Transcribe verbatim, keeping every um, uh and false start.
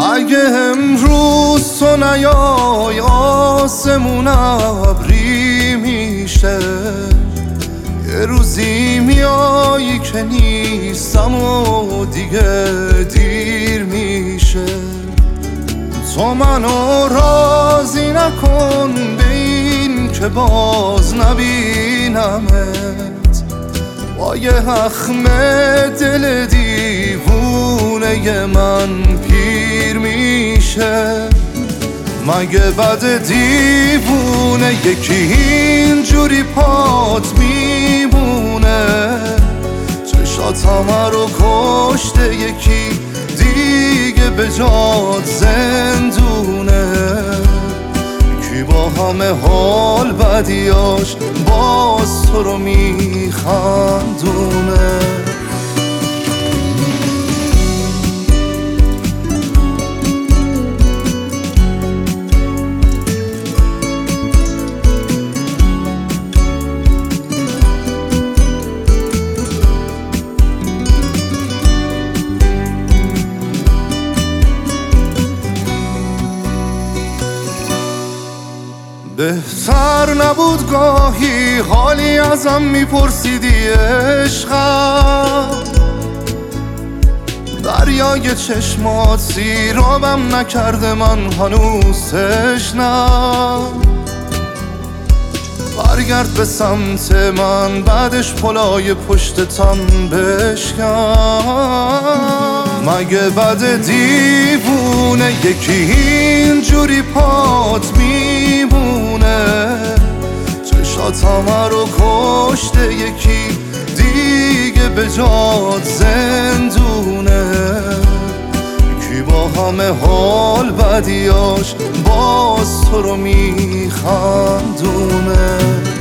اگه امروز تو نیای آسمون ابری میشه، یه روزی میایی که نیستم و دیگه دیر میشه. تو منو راضی نکن به این که باز نبینمت، با یه اخم دل دیوونه من پیر میشه. مگه بد دیوونه یکی اینجوری پات میمونه، چشاتم رو کشته یکی دیگه به جات زندونه. کی با همه حال بدیاش باز تو رو میخندونه. بهتر نبود گاهی حالی ازم میپرسیدی عشقم، دریای چشمات سیرابم نکرده من هنوز تشنم. برگرد به سمت من بعدش پلای پشتتم بشکن. مگه بد دیوونه یکی اینجوری پات میمونه، چشاتم رو کشته یکی دیگه به جات زندونه. کی با همه حال بدیاش باز تو رو میخندونه.